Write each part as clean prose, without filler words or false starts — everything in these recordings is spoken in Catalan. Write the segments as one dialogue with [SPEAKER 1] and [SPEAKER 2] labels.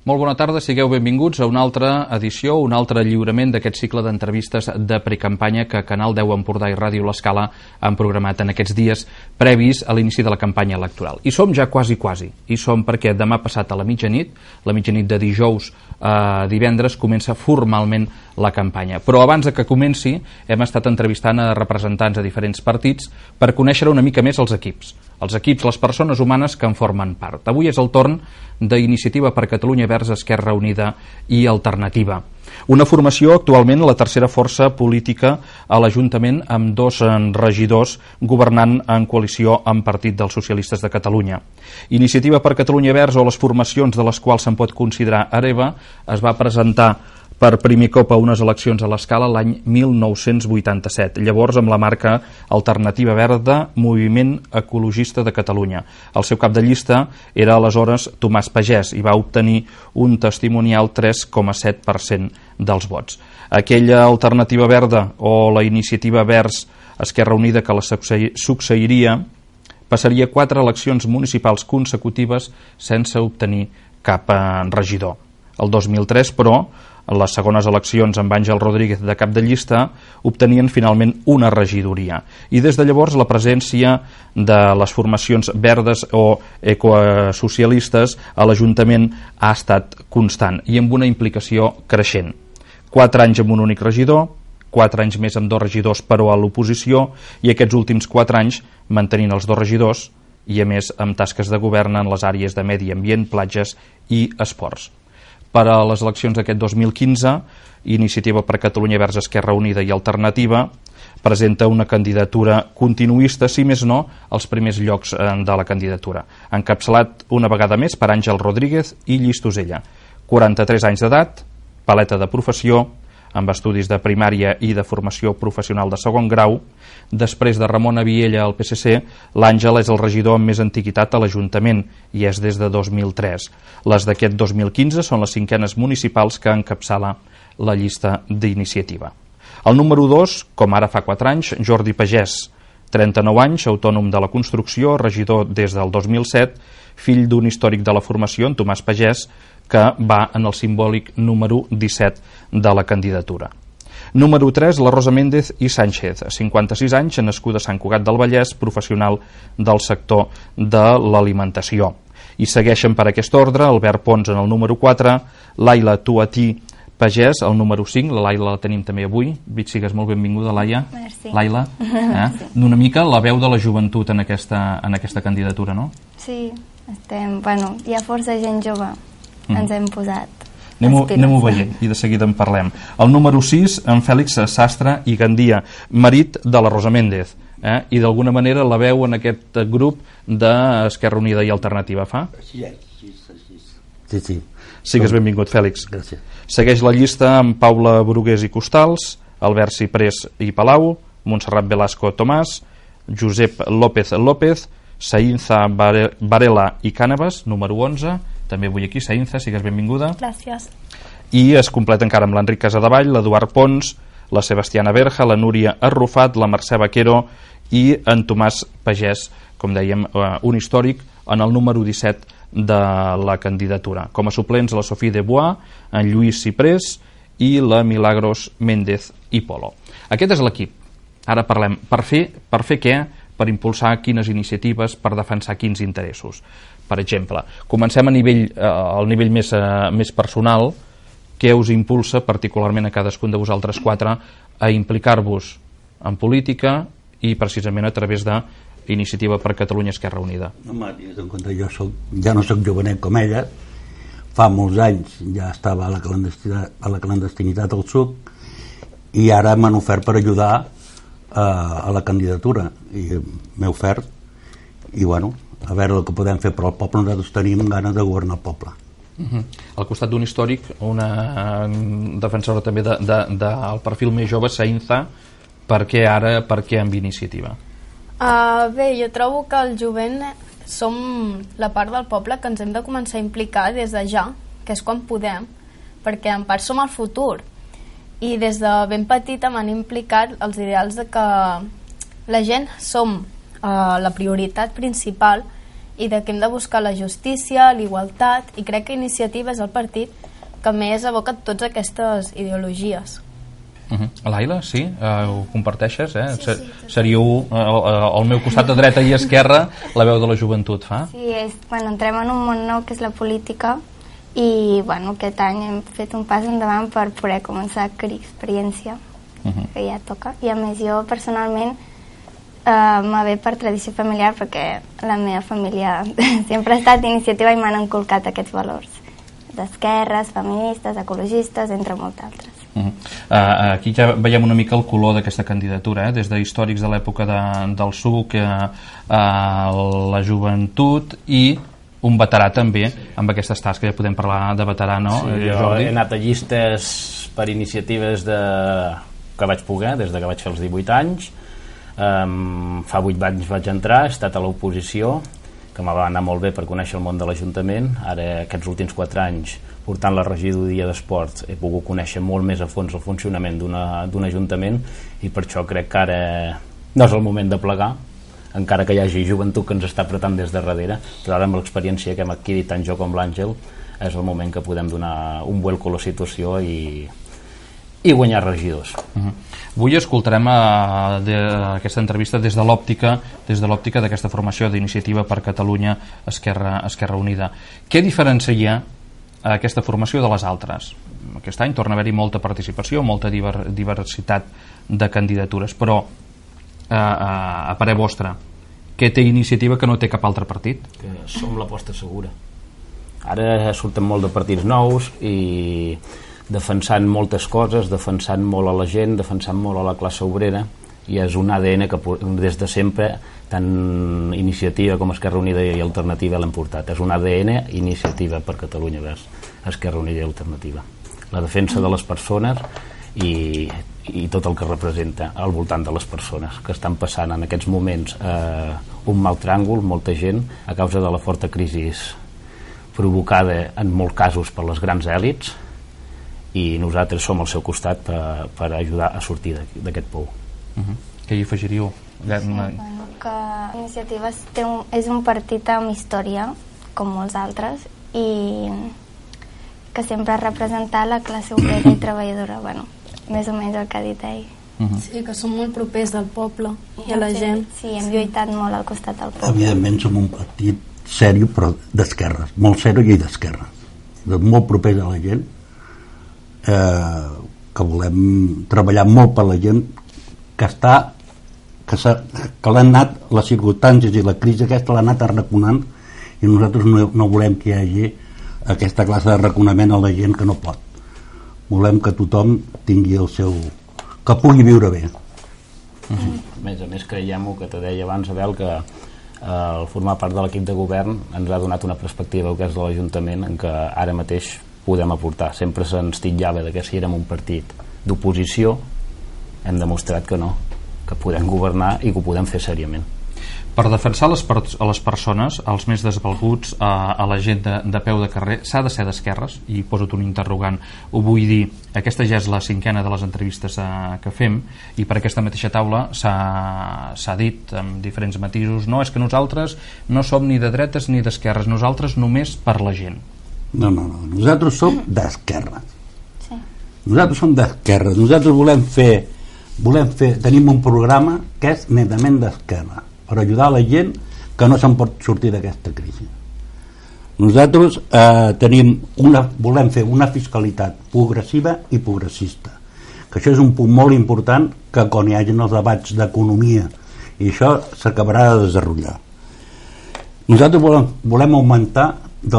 [SPEAKER 1] Molt bona tarda, sigueu benvinguts a una altra edició, un altre lliurament d'aquest cicle d'entrevistes de precampanya que Canal 10 Empordà i Ràdio L'Escala han programat en aquests dies previs a l'inici de la campanya electoral. I som ja quasi, i som perquè demà passat a la mitjanit de dijous a divendres, comença formalment la campanya. Però abans que comenci hem estat entrevistant a representants de diferents partits per conèixer una mica més els equips, les persones humanes que en formen part. Avui és el torn d'Iniciativa per Catalunya Verds, Esquerra Unida i Alternativa. Una formació actualment la tercera força política a l'Ajuntament amb 2 regidors governant en coalició amb Partit dels Socialistes de Catalunya. Iniciativa per Catalunya Verds, o les formacions de les quals se'n pot considerar hereva, es va presentar per primer cop a unes eleccions a l'Escala l'any 1987, llavors amb la marca Alternativa Verda, Moviment Ecologista de Catalunya. El seu cap de llista era aleshores Tomàs Pagès i va obtenir un testimonial 3,7% dels vots. Aquella Alternativa Verda o la Iniciativa Verds Esquerra Unida que la succeiria passaria 4 eleccions municipals consecutives sense obtenir cap regidor. El 2003, però, en les segones eleccions amb Àngel Rodríguez de cap de llista, obtenien finalment una regidoria. I des de llavors la presència de les formacions verdes o ecosocialistes a l'Ajuntament ha estat constant i amb una implicació creixent. 4 anys amb un únic regidor, 4 anys més amb 2 regidors però a l'oposició, i aquests últims 4 anys mantenint els 2 regidors i a més amb tasques de govern en les àrees de medi ambient, platges i esports. Per a les eleccions d'aquest 2015, Iniciativa per Catalunya Verds, Esquerra Unida i Alternativa presenta una candidatura continuista, si més no, als primers llocs de la candidatura. Encapçalat una vegada més per Àngel Rodríguez i Llistosella. 43 anys d'edat, paleta de professió, amb estudis de primària i de formació professional de segon grau. Després de Ramon Aviella al PSC, l'Àngel és el regidor amb més antiguitat a l'Ajuntament i és des de 2003. Les d'aquest 2015 són les 5enes municipals que encapçala la llista d'Iniciativa. El número 2, com ara fa 4 anys, Jordi Pagès, 39 anys, autònom de la construcció, regidor des del 2007, fill d'un històric de la formació, en Tomàs Pagès, que va en el simbòlic número 17 de la candidatura. Número 3, la Rosa Méndez i Sánchez, 56 anys, nascuda a Sant Cugat del Vallès, professional del sector de l'alimentació. I segueixen per aquest ordre Albert Pons en el número 4, Laila Tuatí Pagès, el número 5, la Laila la tenim també avui. Sigues molt benvinguda, Laia.
[SPEAKER 2] Merci.
[SPEAKER 1] Laila, d'una mica la veu de la joventut en aquesta candidatura, no?
[SPEAKER 2] Sí, hi ha força gent jove, ens hem posat.
[SPEAKER 1] Anem-ho veient i de seguida en parlem. El número 6, en Fèlix Sastre i Gandia, marit de la Rosa Méndez, i d'alguna manera la veu en aquest grup d'Esquerra Unida i Alternativa, fa?
[SPEAKER 3] Sí.
[SPEAKER 1] Sigues benvingut, Fèlix.
[SPEAKER 3] Gràcies.
[SPEAKER 1] Segueix la llista amb Paula Brugués i Costals, Albert Ciprés i Palau, Montserrat Velasco Tomàs, Josep López López, Saïnza Varela i Cànavas, número 11, també avui aquí, Saïnza, sigues benvinguda.
[SPEAKER 2] Gràcies.
[SPEAKER 1] I es completa encara amb l'Enric Casadevall, l'Eduard Pons, la Sebastiana Berja, la Núria Arrufat, la Mercè Vaquero i en Tomàs Pagès, com dèiem, un històric en el número 17 de la candidatura. Com a suplents la Sofia de Bois, en Lluís Ciprés i la Milagros Méndez i Polo. Aquest és l'equip. Ara parlem. Per fer què? Per impulsar quines iniciatives, per defensar quins interessos. Per exemple, comencem al nivell més personal. Què us impulsa particularment a cadascun de vosaltres 4 a implicar-vos en política i precisament a través de Iniciativa per Catalunya Esquerra Unida?
[SPEAKER 3] Home, jo ja no soc jovenet com ella, fa molts anys ja estava a la clandestinitat al SUC i ara m'han ofert per ajudar a la candidatura i m'he ofert i bueno, a veure el que podem fer per al poble. Nosaltres tenim ganes de governar el poble.
[SPEAKER 1] Al costat d'un històric, una defensora també del perfil més jove, Saïnza, per què amb Iniciativa?
[SPEAKER 4] Bé, jo trobo que el jovent som la part del poble que ens hem de començar a implicar des de ja, que és quan podem, perquè en part som el futur. I des de ben petita m'han implicat els ideals de que la gent som la prioritat principal i de que hem de buscar la justícia, la igualtat, i crec que Iniciativa és el partit que més evoca tots aquestes ideologies.
[SPEAKER 1] Laila, sí? Ho comparteixes? Seríeu al meu costat de dreta i esquerra la veu de la joventut, fa?
[SPEAKER 2] Sí, entrem en un món nou que és la política i aquest any hem fet un pas endavant per poder començar a adquirir experiència, que ja toca. I a més jo personalment me ve per tradició familiar perquè la meva família sempre ha estat d'iniciativa i m'han inculcat aquests valors d'esquerres, feministes, ecologistes, entre molts altres.
[SPEAKER 1] Aquí ja veiem una mica el color d'aquesta candidatura, des de històrics de l'època del SUC, la joventut i un veterà també, amb aquestes tasques, que ja podem parlar de veterà, no?
[SPEAKER 5] Sí, jo he anat a llistes per iniciatives que vaig poder, des que vaig fer els 18 anys. Fa 8 anys vaig entrar, he estat a l'oposició, que me va anar molt bé per conèixer el món de l'Ajuntament. Ara, aquests últims 4 anys, portant la regidoria d'esports, he pogut conèixer molt més a fons el funcionament d'un ajuntament, i per això crec que ara no és el moment de plegar, encara que hi hagi joventut que ens està apretant des de darrere, però ara amb l'experiència que hem adquirit tant jo com l'Àngel és el moment que podem donar un vuelco a la situació i guanyar regidors.
[SPEAKER 1] Avui escoltarem aquesta entrevista des de l'òptica d'aquesta formació d'Iniciativa per Catalunya Esquerra Unida. Què diferencia aquesta formació de les altres? Aquest any torna a haver-hi molta participació, molta diversitat de candidatures, però a parer vostre, què té Iniciativa que no té cap altre partit?
[SPEAKER 5] Que som l'aposta segura. Ara surten molt de partits nous i defensant moltes coses, defensant molt a la gent, defensant molt a la classe obrera, i és un ADN que des de sempre tant Iniciativa com Esquerra Unida i Alternativa l'hem portat. És un ADN Iniciativa per Catalunya vers Esquerra Unida i Alternativa. La defensa de les persones i tot el que representa al voltant de les persones que estan passant en aquests moments un mal tràngol, molta gent, a causa de la forta crisi provocada en molts casos per les grans èlits, i nosaltres som al seu costat per ajudar a sortir d'aquest pou.
[SPEAKER 1] Què hi afegiríeu?
[SPEAKER 2] Que Iniciativa és un partit amb història, com molts altres, i que sempre ha representat la classe obrera i treballadora, més o menys el que ha dit ell.
[SPEAKER 4] Sí, que som molt propers del poble i a la gent.
[SPEAKER 2] Sí, hem lluitat molt al costat del poble.
[SPEAKER 3] Evidentment som un partit sèrio, però d'esquerres, molt sèrio i d'esquerres, molt propers a la gent, que volem treballar molt per la gent que l'han anat, les circumstàncies i la crisi aquesta l'han anat arraconant, i nosaltres no volem que hi hagi aquesta classe de raconament a la gent que no pot. Volem que tothom tingui el seu... que pugui viure bé.
[SPEAKER 5] A més creiem, que te deia abans, Abel, que el formar part de l'equip de govern ens ha donat una perspectiva que és de l'Ajuntament en què ara mateix podem aportar. Sempre se'ns titllava que si érem un partit d'oposició, hem demostrat que no, que podem governar i que ho podem fer sèriament.
[SPEAKER 1] Per defensar a les persones, als més desvalguts, a la gent de peu de carrer, s'ha de ser d'esquerres, i posa't un interrogant. Ho vull dir, aquesta ja és la 5a de les entrevistes que fem, i per aquesta mateixa taula s'ha dit amb diferents matisos, no, és que nosaltres no som ni de dretes ni d'esquerres, nosaltres només per la gent.
[SPEAKER 3] No, nosaltres som d'esquerres. Sí. Nosaltres som d'esquerres. Nosaltres volem fer, tenim un programa que és netament d'esquerra, per ajudar la gent que no se'n pot sortir d'aquesta crisi. Nosaltres volem fer una fiscalitat progressiva i progressista, que això és un punt molt important, que quan hi hagi els debats d'economia i això s'acabarà de desenvolupar. Nosaltres volem augmentar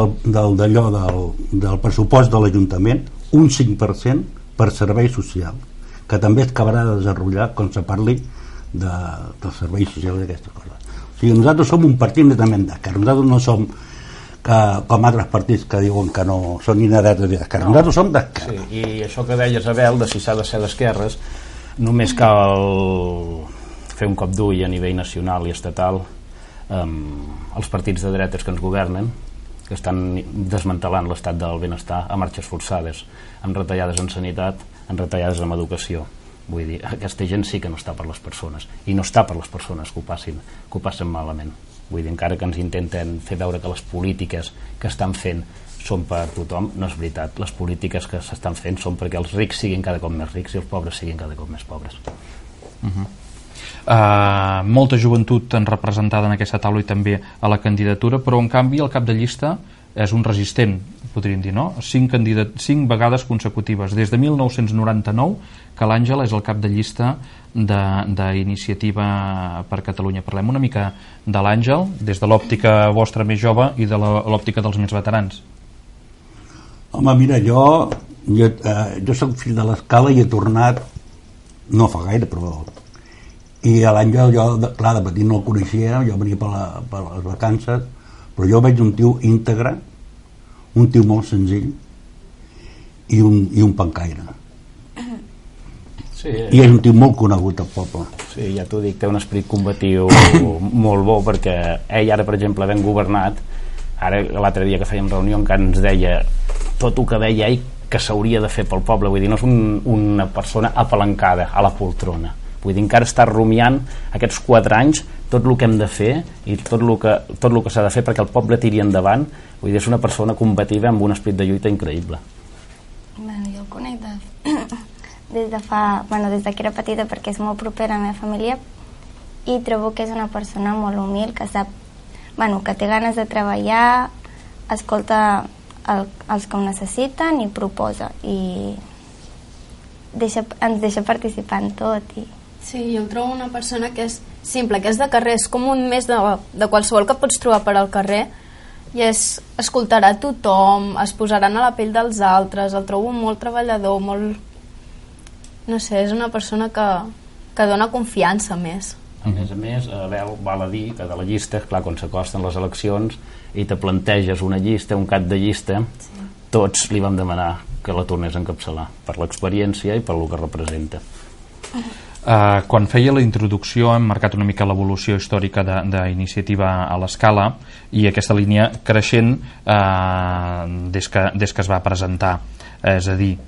[SPEAKER 3] del pressupost de l'Ajuntament un 5% per serveis socials, que també es acabarà de desenvolupar quan se parli dels serveis socials d'aquestes coses. O sigui, nosaltres som un partit netament d'esquerra. Nosaltres no som com altres partits que diuen que no són ni de dreta ni d'esquerra. Nosaltres som d'esquerra.
[SPEAKER 5] Sí, i això que deies, Abel, de si s'ha de ser d'esquerres, només cal fer un cop d'ull a nivell nacional i estatal els partits de dretes que ens governen, que estan desmantelant l'estat del benestar a marxes forçades, amb retallades en sanitat, amb retallades en educació. Vull dir, aquesta gent sí que no està per les persones, i no està per les persones que ho passen malament. Vull dir, encara que ens intenten fer veure que les polítiques que estan fent són per tothom, no és veritat. Les polítiques que s'estan fent són perquè els rics siguin cada cop més rics i els pobres siguin cada cop més pobres.
[SPEAKER 1] Molta joventut representada en aquesta taula i també a la candidatura, però en canvi el cap de llista és un resistent, podríem dir, no? 5 vegades consecutives, des de 1999 que l'Àngel és el cap de llista d'Iniciativa per Catalunya. Parlem una mica de l'Àngel des de l'òptica vostra més jove i de l'òptica dels més veterans.
[SPEAKER 3] Home, mira, jo soc fill de l'Escala i he tornat no fa gaire, però i a l'Àngel jo, clar, de petit no el coneixia, jo venia per les vacances, però jo veig un tio íntegre, un tio molt senzill i un pencaire.
[SPEAKER 5] Sí,
[SPEAKER 3] i és un tio molt conegut al poble.
[SPEAKER 5] Sí, ja t'ho dic, té un esperit combatiu molt bo, perquè ell ara, per exemple, havent governat, ara l'altre dia que fèiem reunió encara ens deia tot el que veia ell que s'hauria de fer pel poble, vull dir, no és una persona apalancada a la poltrona, vull dir, encara està rumiant aquests 4 anys tot el que hem de fer i tot el que s'ha de fer perquè el poble tiri endavant. Vull dir, és una persona combativa amb un esperit de lluita increïble.
[SPEAKER 2] Bueno, jo el conec des de que era petita, perquè és molt propera a la meva família, i trobo que és una persona molt humil, que sap, que té ganes de treballar, escolta els que ho necessiten i proposa, i ens deixa participar en tot.
[SPEAKER 4] Sí, jo trobo una persona que és simple, que és de carrer, és com un més de qualsevol que pots trobar per al carrer, i escoltarà tothom, es posaran a la pell dels altres, el trobo molt treballador, molt... no sé, és una persona que dona confiança més.
[SPEAKER 5] A més, val a dir que de la llista, clar, quan s'acosten les eleccions i te planteges una llista, un cap de llista, sí. Tots li vam demanar que la tornés a encapçalar, per l'experiència i per el que representa.
[SPEAKER 1] Quan feia la introducció hem marcat una mica l'evolució històrica d'Iniciativa a l'Escala i aquesta línia creixent des que es va presentar, és a dir,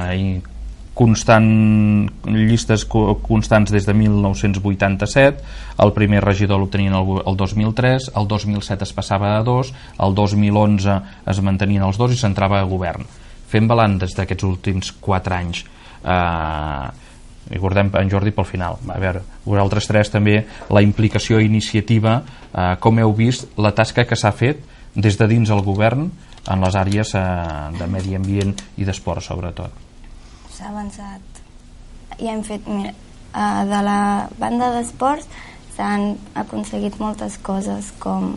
[SPEAKER 1] llistes constants des de 1987, el primer regidor l'obtenien el 2003, el 2007 es passava a 2, el 2011 es mantenien els 2 i s'entrava a govern. Fem balanç des d'aquests últims 4 anys, i guardem en Jordi pel final. A veure, vosaltres 3 també, la implicació Iniciativa, com heu vist la tasca que s'ha fet des de dins el govern en les àrees de medi ambient i d'esport, sobretot.
[SPEAKER 2] S'ha avançat. I hem fet, mira, de la banda d'esports s'han aconseguit moltes coses, com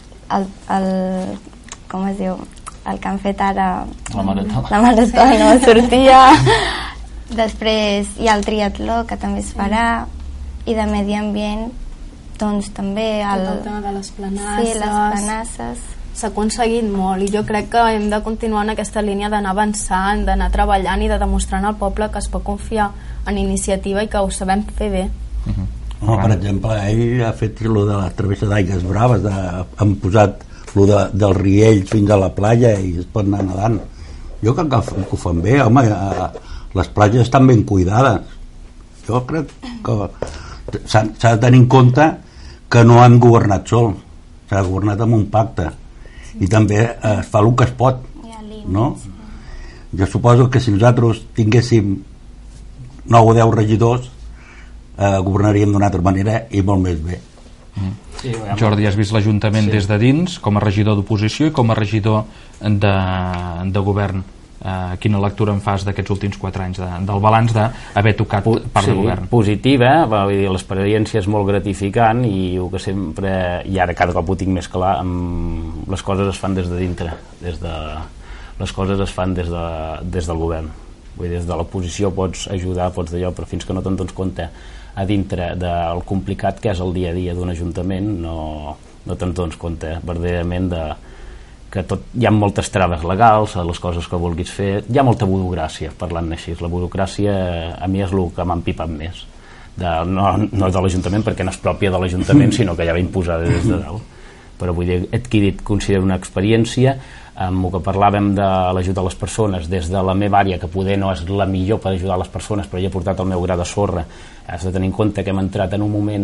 [SPEAKER 2] com es diu, el que han fet ara,
[SPEAKER 5] la marató,
[SPEAKER 2] no sortia. Després hi ha el triatló, que també es farà, i de medi ambient, doncs també
[SPEAKER 4] el tema de les planasses.
[SPEAKER 2] Sí, les planasses.
[SPEAKER 4] S'ha aconseguit molt, i jo crec que hem de continuar en aquesta línia d'anar avançant, d'anar treballant i de demostrar al poble que es pot confiar en Iniciativa i que ho sabem fer bé.
[SPEAKER 3] Per exemple, ell ha fet lo de la travessa d'Aigues Braves, han posat lo dels riells fins a la platja i es pot anar nedant. Jo crec que ho fan bé, home, les platges estan ben cuidades. Jo crec que s'ha de tenir en compte que no han governat sols, s'ha governat amb un pacte, i també es fa el que es pot, no? Jo suposo que si nosaltres tinguéssim 9 o 10 regidors, governaríem d'una altra manera i molt més bé.
[SPEAKER 5] Sí,
[SPEAKER 1] Jordi, has vist l'Ajuntament des de dins, com a regidor d'oposició i com a regidor de govern. Quina lectura en fas d'aquests últims 4 anys del balanç d'haver tocat part del govern?
[SPEAKER 5] Positiva, l'experiència és molt gratificant i el que sempre, i ara cada cop ho tinc més clar, les coses es fan des de dintre, les coses es fan des del govern. Vull dir, des de l'oposició pots ajudar, pots d'allò, però fins que no te'n dones compte a dintre del complicat que és el dia a dia d'un ajuntament, no te'n dones compte verdaderament que hi ha moltes traves legals a les coses que vulguis fer, hi ha molta burocràcia, parlant així. La burocràcia a mi és el que m'ha empipat més, no de l'Ajuntament, perquè no és pròpia de l'Ajuntament, sinó que ja va imposada des de dalt. Però vull dir, he adquirit, considero, una experiència amb el que parlàvem de l'ajut a les persones des de la meva àrea, que poder no és la millor per ajudar les persones, però hi he portat el meu gra de sorra. Has de tenir en compte que hem entrat en un moment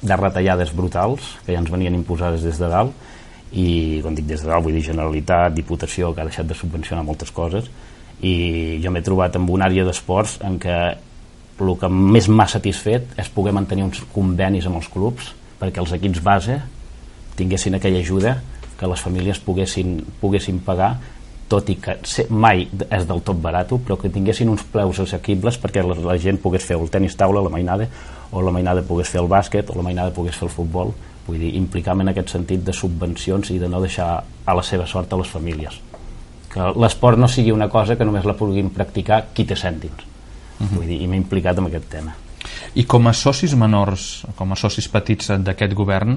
[SPEAKER 5] de retallades brutals que ja ens venien imposades des de dalt, i quan dic des de dalt vull dir Generalitat, Diputació, que ha deixat de subvencionar moltes coses, i jo m'he trobat amb una àrea d'esports en què el que més m'ha satisfet és poder mantenir uns convenis amb els clubs perquè els equips base tinguessin aquella ajuda que les famílies poguessin pagar, tot i que mai és del tot barat, però que tinguessin uns preus assequibles perquè la gent pogués fer el tenis taula, la mainada, o la mainada pogués fer el bàsquet, o la mainada pogués fer el futbol. Vull dir, implicar-me en aquest sentit de subvencions i de no deixar a la seva sort a les famílies. Que l'esport no sigui una cosa que només la puguin practicar qui té cèntims. Vull dir, i m'he implicat en aquest tema.
[SPEAKER 1] I com a socis menors, com a socis petits d'aquest govern,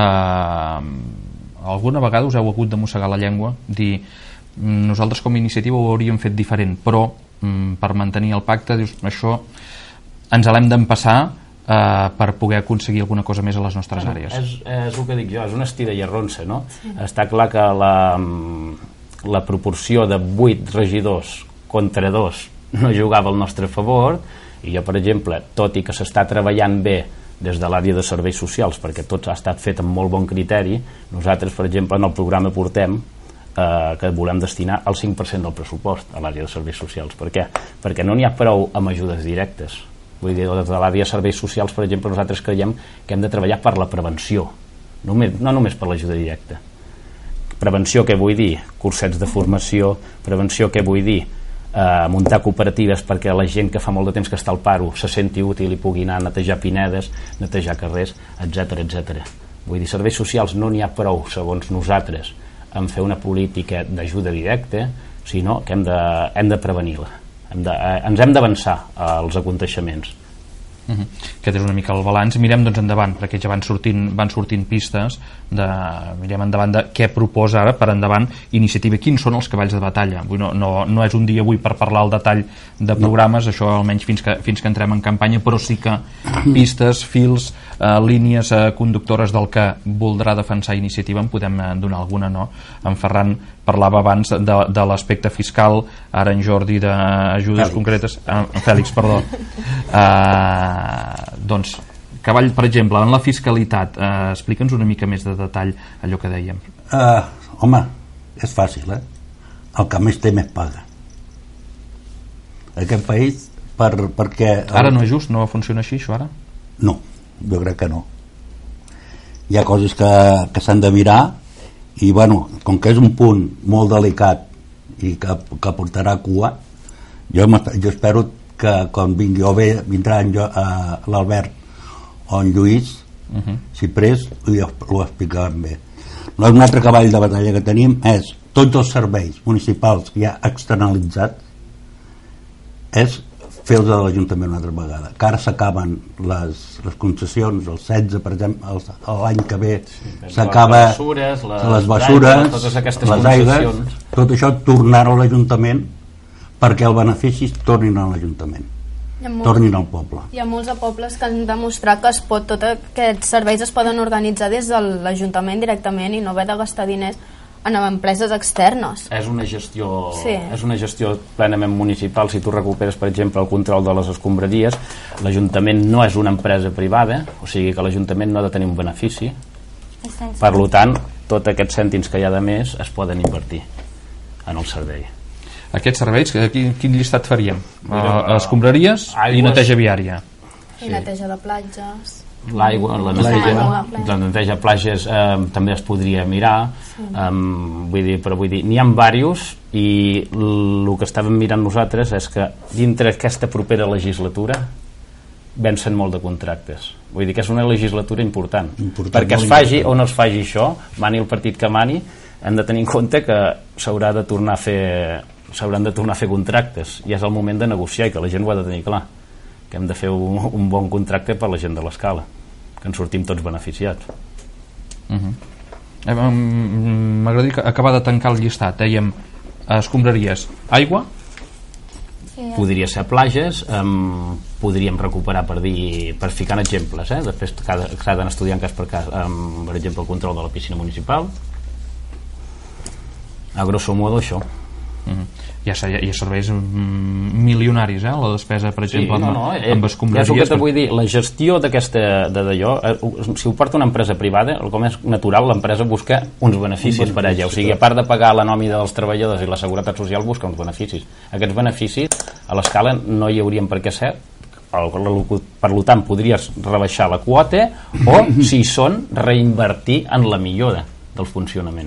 [SPEAKER 1] alguna vegada us heu hagut de mossegar la llengua, dir nosaltres com a iniciativa ho hauríem fet diferent, però per mantenir el pacte dius, això ens l'hem d'empassar per poder aconseguir alguna cosa més a les nostres àrees.
[SPEAKER 5] És el que dic jo, és una estira i arronsa, no? Està clar que la proporció de 8 regidors contra 2 no jugava al nostre favor, i jo, per exemple, tot i que s'està treballant bé des de l'àrea de serveis socials, perquè tot ha estat fet amb molt bon criteri, nosaltres, per exemple, en el programa portem que volem destinar el 5% del pressupost a l'àrea de serveis socials. Per què? Perquè no n'hi ha prou amb ajudes directes. Vull dir, des de l'àrea de serveis socials, per exemple, nosaltres creiem que hem de treballar per la prevenció, no només per l'ajuda directa. Prevenció, què vull dir? Cursets de formació. Prevenció, què vull dir? Muntar cooperatives perquè la gent que fa molt de temps que està al paro se senti útil i pugui anar a netejar pinedes, netejar carrers, etc. Vull dir, serveis socials no n'hi ha prou, segons nosaltres, en fer una política d'ajuda directa, sinó que hem de prevenir-la. Ens hem d'avançar als aconteixements.
[SPEAKER 1] Aquest és una mica el balanç. Mirem doncs endavant, perquè ja van sortint pistes mirem endavant de què proposa ara per endavant Iniciativa. Quins són els cavalls de batalla? No és un dia avui per parlar al detall de programes, això almenys fins que entrem en campanya, però sí que pistes, fils, línies conductores del que voldrà defensar Iniciativa en podem donar alguna, no? En Ferran parlava abans de l'aspecte fiscal, ara en Jordi d'ajudes concretes, en Fèlix, perdó. Doncs cavall, per exemple, en la fiscalitat, explica'ns una mica més de detall allò que dèiem.
[SPEAKER 3] Home, és fàcil, el que més té més paga. Aquest país, perquè...
[SPEAKER 1] Ara no és just? No funciona així, això, ara?
[SPEAKER 3] No, jo crec que no. Hi ha coses que s'han de mirar i, bueno, com que és un punt molt delicat i que portarà cua, jo espero que quan vingui, o bé vindrà l'Albert o en Lluís Ciprés, ho explicaran bé. Un altre cavall de batalla que tenim és tots els serveis municipals que hi ha externalitzats, és fer-los a l'Ajuntament una altra vegada, que ara s'acaben les concessions, el 16 per exemple, l'any que ve s'acaba les bessures, les aigues, tot això tornar a l'Ajuntament perquè els beneficis tornin a l'Ajuntament, tornin al poble.
[SPEAKER 4] Hi ha molts pobles que han demostrat que tots aquests serveis es poden organitzar des de l'Ajuntament directament i no haver de gastar diners en empreses externes.
[SPEAKER 5] És una gestió plenament municipal. Si tu recuperes, per exemple, el control de les escombraries, l'Ajuntament no és una empresa privada, o sigui que l'Ajuntament no ha de tenir un benefici. Per tant, tots aquests cèntims que hi ha de més es poden invertir en el servei.
[SPEAKER 1] Aquests serveis, quin llistat faríem? Escombraries i neteja viària.
[SPEAKER 4] I neteja de platges.
[SPEAKER 5] L'aigua, la neteja de platges també es podria mirar, vull dir, n'hi ha diversos, i el que estàvem mirant nosaltres és que dintre aquesta propera legislatura vencen molt de contractes. Vull dir que és una legislatura important perquè es faci o no es faci això, mani el partit que mani, hem de tenir en compte que s'hauran de tornar a fer contractes, i és el moment de negociar, i que la gent ho ha de tenir clar, que hem de fer un bon contracte per la gent de l'Escala, que en sortim tots beneficiats.
[SPEAKER 1] M'agradaria acabar de tancar el llistat. Dèiem escombraries, aigua,
[SPEAKER 5] podria ser platges, podríem recuperar, per ficar exemples, després s'ha d'anar estudiant cas per cas, per exemple el control de la piscina municipal, a grosso modo això.
[SPEAKER 1] Hi ha serveis milionaris, la despesa, per exemple, amb escombraries.
[SPEAKER 5] És el que te vull dir, la gestió d'allò, si ho porta una empresa privada, com és natural, l'empresa busca uns beneficis per ella, o sigui, a part de pagar la nòmina dels treballadors i la seguretat social, busca uns beneficis. Aquests beneficis, a l'escala, no hi haurien per què ser, per tant, podries rebaixar la quota o, si hi són, reinvertir en la millora del funcionament.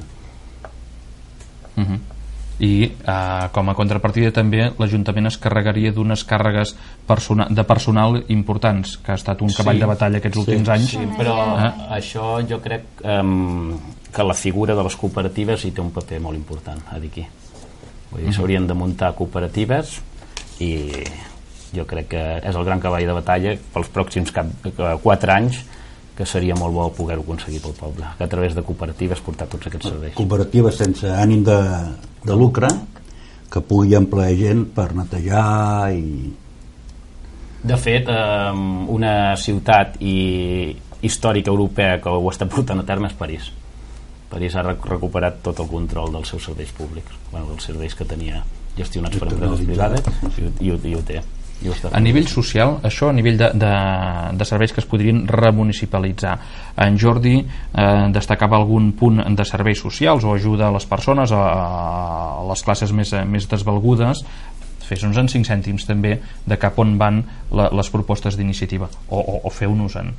[SPEAKER 1] I com a contrapartida també l'Ajuntament es carregaria d'unes càrregues de personal importants, que ha estat un cavall de batalla aquests últims anys.
[SPEAKER 5] Sí, però això jo crec que la figura de les cooperatives hi té un paper molt important aquí. Vull dir, s'haurien de muntar cooperatives i jo crec que és el gran cavall de batalla pels pròxims 4 anys, que seria molt bo poder-ho aconseguir pel poble, que a través de cooperatives portar tots aquests serveis.
[SPEAKER 3] Cooperatives sense ànim de lucre, que pugui emplear gent per netejar i...
[SPEAKER 5] De fet, una ciutat històrica europea que ho està portant a terme és París. París ha recuperat tot el control dels seus serveis públics, dels serveis que tenia gestionats per empreses privades, i ho té.
[SPEAKER 1] A nivell social, això a nivell de serveis que es podrien remunicipalitzar, en Jordi destacava algun punt de serveis socials o ajuda a les persones, a les classes més desvalgudes. Fes-nos en 5 cèntims també de cap on van les propostes d'iniciativa, o feu-nos en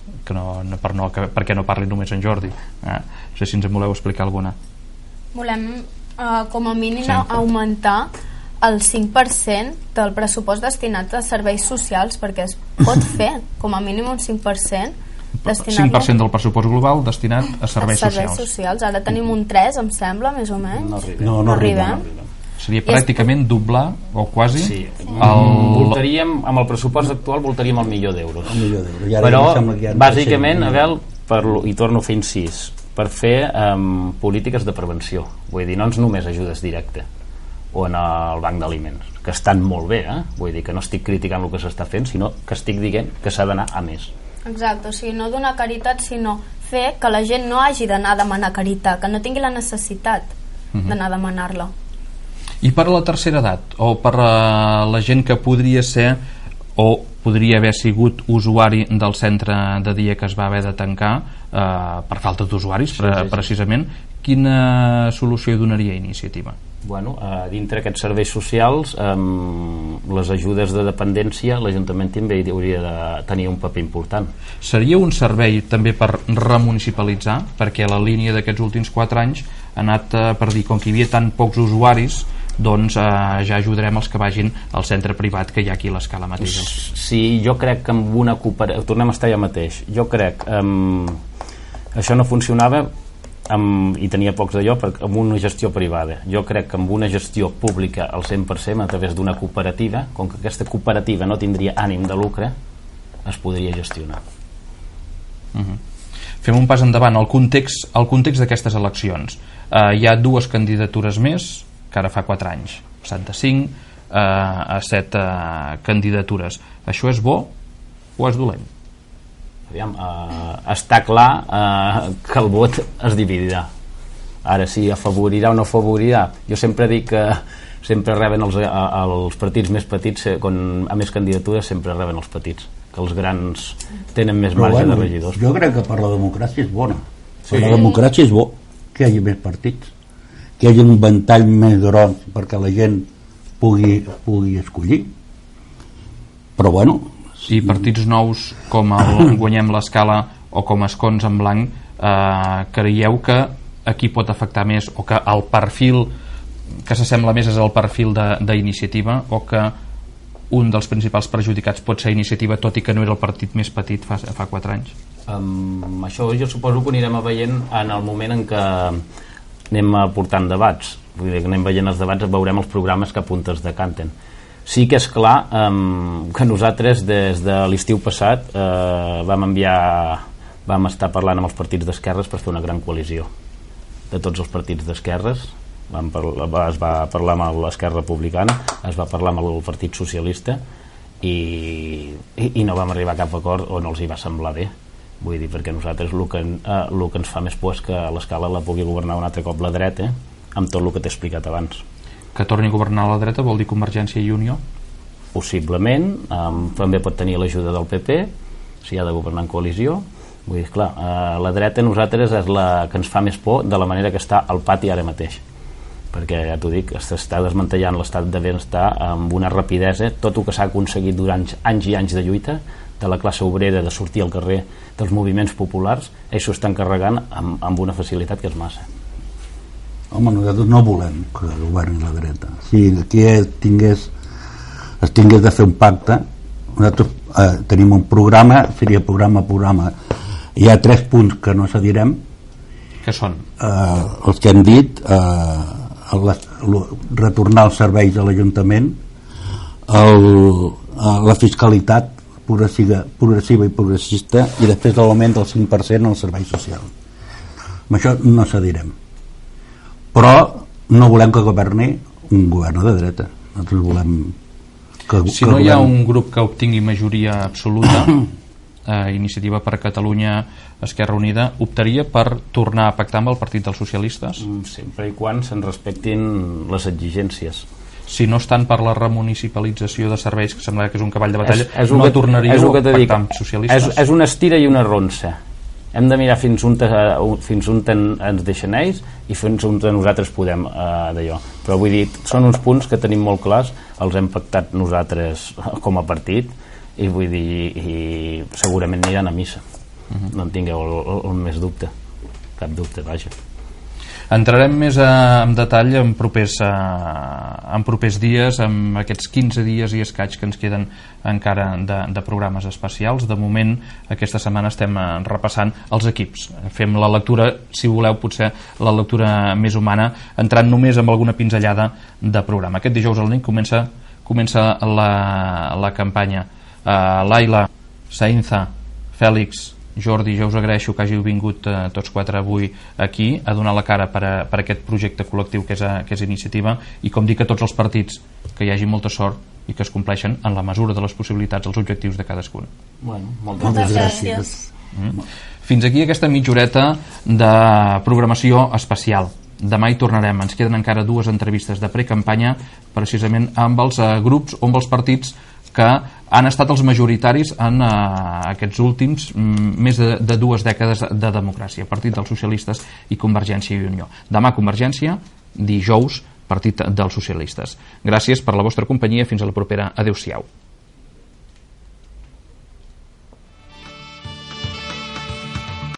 [SPEAKER 1] perquè no parli només en Jordi. No sé si ens en voleu explicar alguna.
[SPEAKER 4] Volem com a mínim augmentar el 5% del pressupost destinat a serveis socials, perquè es pot fer com a mínim un 5% destinat
[SPEAKER 1] 5% del pressupost global destinat a serveis
[SPEAKER 4] socials. Ara tenim un 3, em sembla, més o menys.
[SPEAKER 3] No arribem.
[SPEAKER 1] Seria pràcticament doblar, o quasi.
[SPEAKER 5] Sí. Voltaríem, amb el pressupost actual, voltaríem el €1.000. Però, bàsicament, i torno a fer incís, per fer polítiques de prevenció. Vull dir, no ens només ajudes directe, o en el banc d'aliments, que estan molt bé, vull dir que no estic criticant el que s'està fent, sinó que estic dient que s'ha d'anar a més.
[SPEAKER 4] Exacte, o sigui, no donar caritat, sinó fer que la gent no hagi d'anar a demanar caritat, que no tingui la necessitat d'anar a demanar-la.
[SPEAKER 1] I per a la tercera edat, o per a la gent que podria ser o podria haver sigut usuari del centre de dia que es va haver de tancar per falta d'usuaris, precisament, quina solució hi donaria Iniciativa?
[SPEAKER 5] Bueno, dintre d'aquests serveis socials, les ajudes de dependència, l'Ajuntament també hi hauria de tenir un paper important.
[SPEAKER 1] Seria un servei també per remunicipalitzar, perquè la línia d'aquests últims 4 anys ha anat per dir, com que hi havia tan pocs usuaris, doncs ja ajudarem els que vagin al centre privat que hi ha aquí a l'escala mateixa.
[SPEAKER 5] Sí, jo crec que amb una cooperativa, tornem a estar allà mateix, jo crec que això no funcionava i tenia pocs d'allò amb una gestió privada. Jo crec que amb una gestió pública al 100% a través d'una cooperativa, com que aquesta cooperativa no tindria ànim de lucre, es podria gestionar.
[SPEAKER 1] Fem un pas endavant al context d'aquestes eleccions. Hi ha 2 candidatures més que ara fa 4 anys, passat de 5 a 7 candidatures. Això és bo o és dolent?
[SPEAKER 5] Aviam, està clar que el vot es dividirà. Ara, si afavorirà o no afavorirà, jo sempre dic que sempre reben els partits més petits, a més candidatures sempre reben els petits, que els grans tenen més marge de regidors.
[SPEAKER 3] Jo crec que per la democràcia és bona. Per la democràcia és bo que hi hagi més partits, que hi hagi un ventall més gros perquè la gent pugui escollir. Però bueno,
[SPEAKER 1] i partits nous com el Guanyem l'Escala o com Escons en Blanc, creieu que aquí pot afectar més, o que el perfil que s'assembla més és el perfil d'Iniciativa, o que un dels principals perjudicats pot ser Iniciativa, tot i que no era el partit més petit fa 4 anys?
[SPEAKER 5] Això jo suposo que ho anirem veient en el moment en què anem portant debats. Vull dir que anem veient els debats, veurem els programes que apuntes decanten. Sí que és clar que nosaltres des de l'estiu passat vam estar parlant amb els partits d'esquerres per fer una gran coalició de tots els partits d'esquerres. Es va parlar amb l'Esquerra Republicana, es va parlar amb el Partit Socialista i no vam arribar a cap acord o no els hi va semblar bé. Vull dir, perquè nosaltres el que ens fa més por és que a l'Escala la pugui governar un altre cop la dreta, amb tot el que t'he explicat abans.
[SPEAKER 1] Que torni a governar a la dreta vol dir Convergència i Unió?
[SPEAKER 5] Possiblement, també pot tenir l'ajuda del PP si ha de governar en coalició. Vull dir, clar, la dreta a nosaltres és la que ens fa més por de la manera que està al pati ara mateix, perquè ja t'ho dic, s'està desmantellant l'estat de benestar amb una rapidesa. Tot el que s'ha aconseguit durant anys i anys de lluita de la classe obrera, de sortir al carrer, dels moviments populars, ells s'ho estan carregant amb una facilitat que és massa.
[SPEAKER 3] Home, nosaltres no volem que governi la dreta. Si aquí es tingués de fer un pacte, nosaltres tenim un programa, seria programa. Hi ha 3 punts que no cedirem.
[SPEAKER 1] Què són?
[SPEAKER 3] Els que hem dit, retornar els serveis a l'Ajuntament, la fiscalitat progressiva i progressista, i després l'augment del 5% al servei social. Amb això no cedirem. Però no volem que governi un govern de dreta. Nosaltres volem
[SPEAKER 1] si no hi ha un grup que obtingui majoria absoluta, Iniciativa per Catalunya, Esquerra Unida, optaria per tornar a pactar amb el Partit dels Socialistes?
[SPEAKER 5] Sempre i quan se'n respectin les exigències.
[SPEAKER 1] Si no estan per la remunicipalització de serveis, que sembla que és un cavall de batalla, no tornaríeu a pactar amb socialistes?
[SPEAKER 5] És una estira i una ronça. Hem de mirar fins on ens deixen ells i fins on nosaltres podem d'allò. Però vull dir, són uns punts que tenim molt clars, els hem pactat nosaltres com a partit, i vull dir, segurament aniran a missa. No en tingueu el més dubte, cap dubte, vaja.
[SPEAKER 1] Entrarem més en detall en propers dies, en aquests 15 dies i escaig que ens queden encara de programes especials. De moment, aquesta setmana estem repassant els equips. Fem la lectura, si voleu, potser la lectura més humana, entrant només amb alguna pinzellada de programa. Aquest dijous a la nit comença la campanya. Laila, Saïnza, Fèlix, Jordi, jo us agraeixo que hàgiu vingut tots 4 avui aquí a donar la cara per aquest projecte col·lectiu que és Iniciativa, i com dic a tots els partits, que hi hagi molta sort i que es compleixen en la mesura de les possibilitats els objectius de cadascun.
[SPEAKER 5] Bueno, moltes gràcies.
[SPEAKER 1] Fins aquí aquesta mitja horeta de programació especial. Demà hi tornarem. Ens queden encara 2 entrevistes de precampanya, precisament amb els grups o amb els partits que han estat els majoritaris en aquests últims més de 2 dècades de democràcia, Partit dels Socialistes i Convergència i Unió. Demà Convergència, dijous Partit dels Socialistes. Gràcies per la vostra companyia, fins a la propera. Adéu-siau.